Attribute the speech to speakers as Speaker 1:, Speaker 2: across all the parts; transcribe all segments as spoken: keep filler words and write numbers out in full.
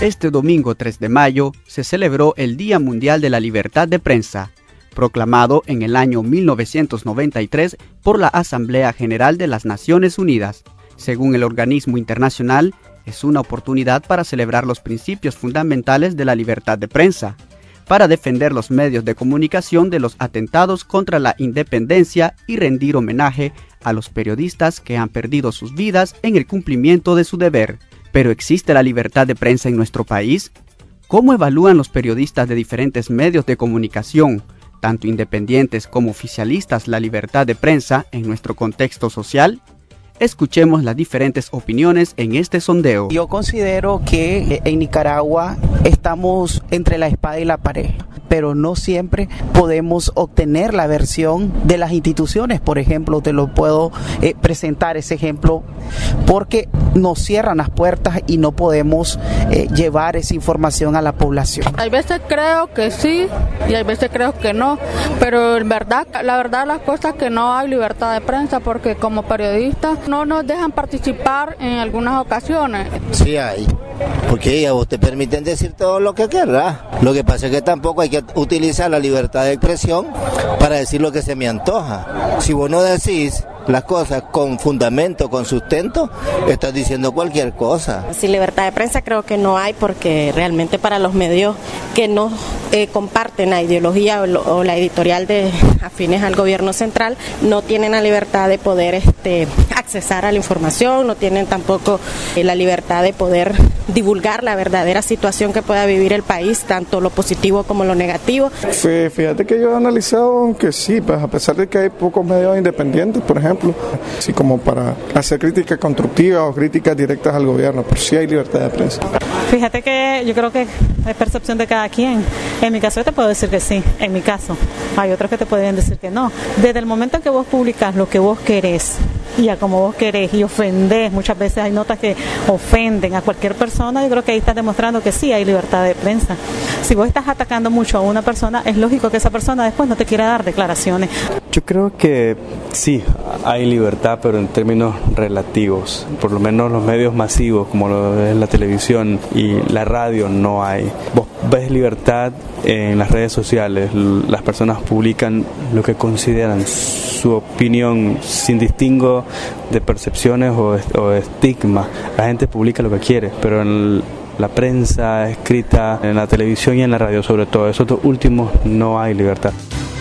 Speaker 1: Este domingo tres de mayo se celebró el Día Mundial de la Libertad de Prensa, proclamado en el año mil novecientos noventa y tres por la Asamblea General de las Naciones Unidas. Según el organismo internacional, es una oportunidad para celebrar los principios fundamentales de la libertad de prensa, para defender los medios de comunicación de los atentados contra la independencia y rendir homenaje a los periodistas que han perdido sus vidas en el cumplimiento de su deber. ¿Pero existe la libertad de prensa en nuestro país? ¿Cómo evalúan los periodistas de diferentes medios de comunicación, tanto independientes como oficialistas, la libertad de prensa en nuestro contexto social? Escuchemos las diferentes opiniones en este sondeo.
Speaker 2: Yo considero que en Nicaragua estamos entre la espada y la pared, pero no siempre podemos obtener la versión de las instituciones. Por ejemplo, te lo puedo eh, presentar ese ejemplo, porque nos cierran las puertas y no podemos eh, llevar esa información a la población.
Speaker 3: Hay veces creo que sí y hay veces creo que no, pero en verdad, la verdad las cosas que no hay libertad de prensa, porque como periodistas no nos dejan participar en algunas ocasiones.
Speaker 4: Sí hay, porque a vos te permiten decir todo lo que querrás. Lo que pasa es que tampoco hay que utilizar la libertad de expresión para decir lo que se me antoja. Si vos no decís las cosas con fundamento, con sustento, estás diciendo cualquier cosa.
Speaker 5: Sí, libertad de prensa creo que no hay, porque realmente para los medios que no eh, comparten la ideología o, lo, o la editorial de afines al gobierno central, no tienen la libertad de poder este, accesar a la información, no tienen tampoco eh, la libertad de poder divulgar la verdadera situación que pueda vivir el país, tanto lo positivo como lo negativo.
Speaker 6: Fíjate que yo he analizado que sí, pues a pesar de que hay pocos medios independientes, por ejemplo, así como para hacer críticas constructivas o críticas directas al gobierno, pero sí hay libertad de prensa.
Speaker 7: Fíjate que yo creo que es percepción de cada quien. En mi caso yo te puedo decir que sí, en mi caso. Hay otros que te pueden decir que no. Desde el momento en que vos publicás lo que vos querés y a como vos querés y ofendés, muchas veces hay notas que ofenden a cualquier persona, yo creo que ahí estás demostrando que sí hay libertad de prensa. Si vos estás atacando mucho a una persona, es lógico que esa persona después no te quiera dar declaraciones.
Speaker 8: Yo creo que sí, hay libertad, pero en términos relativos. Por lo menos los medios masivos, como lo es la televisión y la radio, no hay. Vos ves libertad en las redes sociales. Las personas publican lo que consideran su opinión sin distingo de percepciones o, o estigma. La gente publica lo que quiere, pero en la prensa escrita, en la televisión y en la radio, sobre todo esos dos últimos, no hay libertad.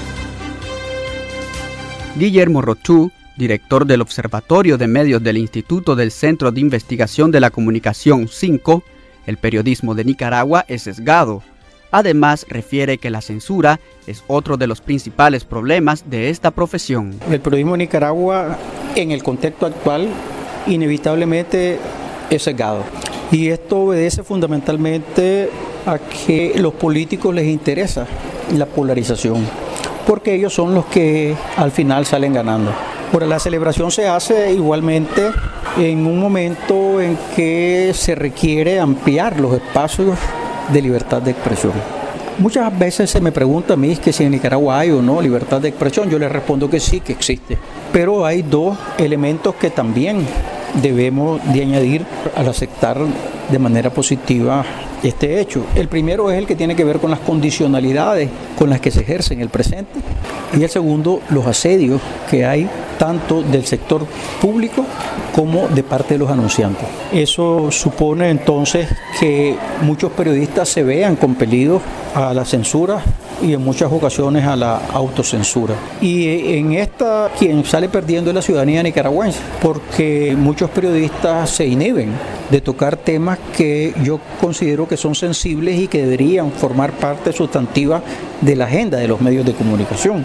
Speaker 1: Guillermo Rochú, director del Observatorio de Medios del Instituto del Centro de Investigación de la Comunicación cinco, el periodismo de Nicaragua es sesgado. Además, refiere que la censura es otro de los principales problemas de esta profesión.
Speaker 9: El periodismo de Nicaragua, en el contexto actual, inevitablemente es sesgado. Y esto obedece fundamentalmente a que a los políticos les interesa la polarización, porque ellos son los que al final salen ganando. Ahora, la celebración se hace igualmente en un momento en que se requiere ampliar los espacios de libertad de expresión. Muchas veces se me pregunta a mí que si en Nicaragua hay o no libertad de expresión. Yo les respondo que sí, que existe. Pero hay dos elementos que también debemos de añadir al aceptar de manera positiva este hecho. El primero es el que tiene que ver con las condicionalidades con las que se ejerce en el presente, y el segundo, los asedios que hay tanto del sector público como de parte de los anunciantes. Eso supone entonces que muchos periodistas se vean compelidos a la censura y en muchas ocasiones a la autocensura. Y en esta quien sale perdiendo es la ciudadanía nicaragüense, porque muchos periodistas se inhiben de tocar temas que yo considero que son sensibles y que deberían formar parte sustantiva de la agenda de los medios de comunicación.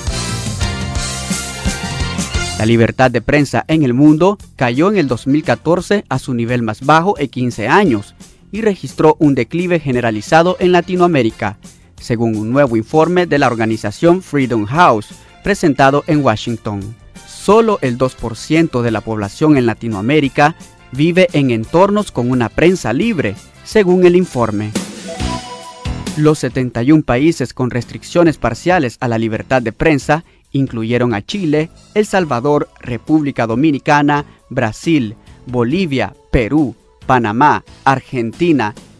Speaker 1: La libertad de prensa en el mundo cayó en el dos mil catorce a su nivel más bajo en quince años y registró un declive generalizado en Latinoamérica, según un nuevo informe de la organización Freedom House, presentado en Washington. Solo el dos por ciento de la población en Latinoamérica vive en entornos con una prensa libre, según el informe. Los setenta y un países con restricciones parciales a la libertad de prensa incluyeron a Chile, El Salvador, República Dominicana, Brasil, Bolivia, Perú, Panamá, Argentina,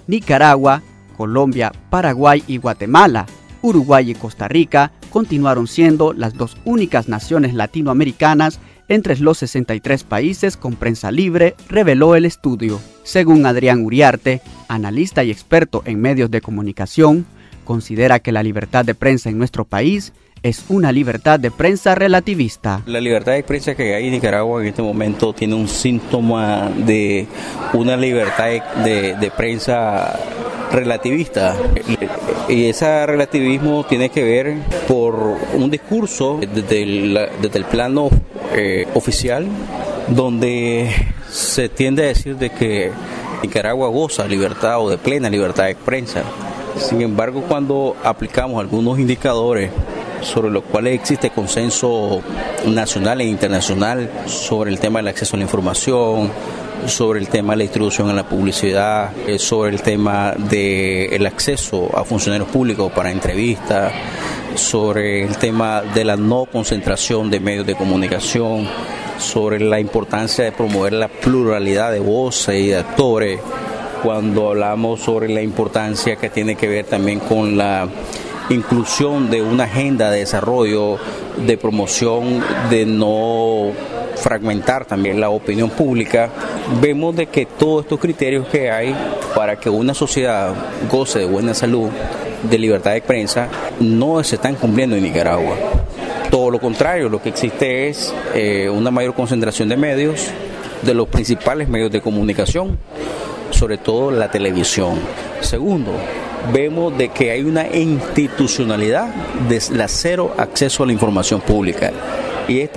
Speaker 1: Nicaragua, Colombia, Paraguay y Guatemala, Uruguay y Costa Rica continuaron siendo las dos únicas naciones latinoamericanas entre los sesenta y tres países con prensa libre, reveló el estudio. Según Adrián Uriarte, analista y experto en medios de comunicación, considera que la libertad de prensa en nuestro país es una libertad de prensa relativista.
Speaker 10: La libertad de prensa que hay en Nicaragua en este momento tiene un síntoma de una libertad de, de, de prensa relativista, y ese relativismo tiene que ver por un discurso desde el, desde el plano eh, oficial, donde se tiende a decir de que Nicaragua goza de libertad o de plena libertad de prensa. Sin embargo, cuando aplicamos algunos indicadores sobre los cuales existe consenso nacional e internacional sobre el tema del acceso a la información, sobre el tema de la distribución en la publicidad, sobre el tema del acceso a funcionarios públicos para entrevistas, sobre el tema de la no concentración de medios de comunicación, sobre la importancia de promover la pluralidad de voces y de actores, cuando hablamos sobre la importancia que tiene que ver también con la inclusión de una agenda de desarrollo, de promoción, de no fragmentar también la opinión pública, vemos de que todos estos criterios que hay para que una sociedad goce de buena salud, de libertad de prensa, no se están cumpliendo en Nicaragua. Todo lo contrario, lo que existe es eh, una mayor concentración de medios, de los principales medios de comunicación, sobre todo la televisión. Segundo, vemos de que hay una institucionalidad de la cero acceso a la información pública. Y esta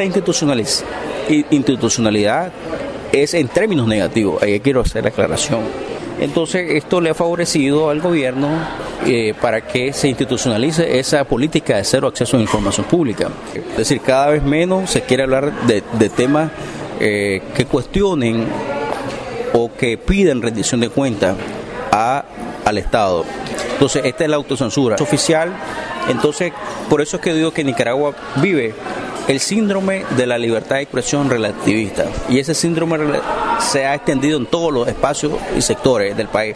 Speaker 10: institucionalidad es en términos negativos, ahí quiero hacer la aclaración. Entonces esto le ha favorecido al gobierno eh, para que se institucionalice esa política de cero acceso a la información pública. Es decir, cada vez menos se quiere hablar de, de temas eh, que cuestionen o que piden rendición de cuentas a, al Estado. Entonces esta es la autocensura oficial. Entonces por eso es que digo que Nicaragua vive el síndrome de la libertad de expresión relativista, y ese síndrome se ha extendido en todos los espacios y sectores del país.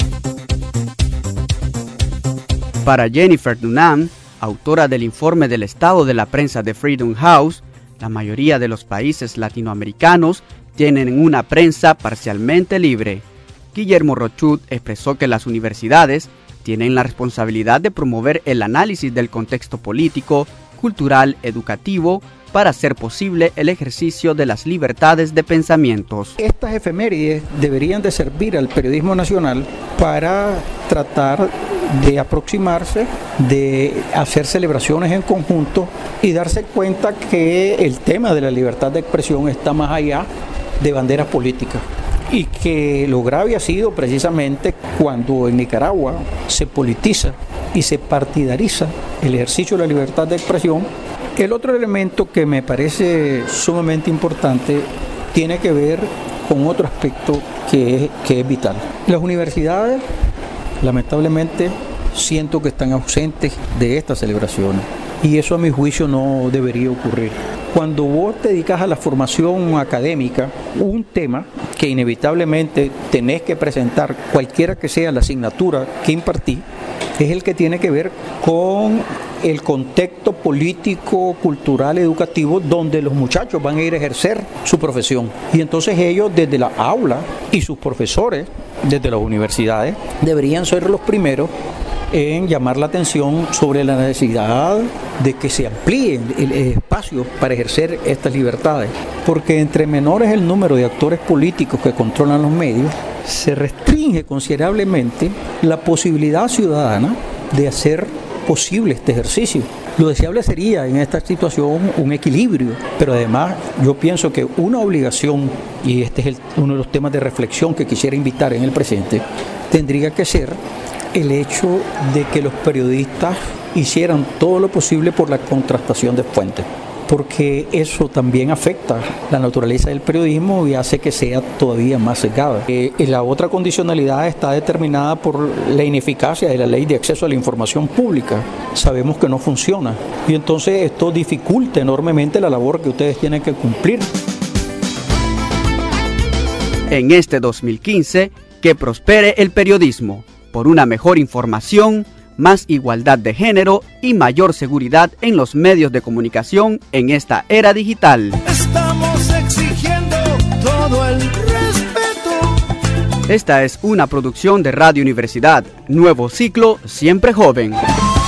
Speaker 1: Para Jennifer Dunham, autora del informe del estado de la prensa de Freedom House, la mayoría de los países latinoamericanos tienen una prensa parcialmente libre. Guillermo Rochut expresó que las universidades tienen la responsabilidad de promover el análisis del contexto político, cultural, educativo, para hacer posible el ejercicio de las libertades de pensamientos.
Speaker 9: Estas efemérides deberían de servir al periodismo nacional para tratar de aproximarse, de hacer celebraciones en conjunto y darse cuenta que el tema de la libertad de expresión está más allá de banderas políticas. Y que lo grave ha sido precisamente cuando en Nicaragua se politiza y se partidariza el ejercicio de la libertad de expresión. El otro elemento que me parece sumamente importante tiene que ver con otro aspecto que es, que es vital. Las universidades, lamentablemente, siento que están ausentes de estas celebraciones, y eso a mi juicio no debería ocurrir. Cuando vos te dedicas a la formación académica, un tema que inevitablemente tenés que presentar, cualquiera que sea la asignatura que impartís, es el que tiene que ver con el contexto político, cultural, educativo, donde los muchachos van a ir a ejercer su profesión. Y entonces ellos desde la aula y sus profesores, desde las universidades, deberían ser los primeros en llamar la atención sobre la necesidad de que se amplíe el espacio para ejercer estas libertades, porque entre menor es el número de actores políticos que controlan los medios, se restringe considerablemente la posibilidad ciudadana de hacer posible este ejercicio. Lo deseable sería en esta situación un equilibrio, pero además yo pienso que una obligación, y este es el, uno de los temas de reflexión que quisiera invitar en el presente, tendría que ser el hecho de que los periodistas hicieran todo lo posible por la contrastación de fuentes, porque eso también afecta la naturaleza del periodismo y hace que sea todavía más sesgada. Eh, y la otra condicionalidad está determinada por la ineficacia de la ley de acceso a la información pública. Sabemos que no funciona, y entonces esto dificulta enormemente la labor que ustedes tienen que cumplir.
Speaker 1: En este dos mil quince, que prospere el periodismo. por una mejor información, más igualdad de género y mayor seguridad en los medios de comunicación en esta era digital.
Speaker 11: Estamos exigiendo todo el respeto.
Speaker 1: Esta es una producción de Radio Universidad, nuevo ciclo, siempre joven.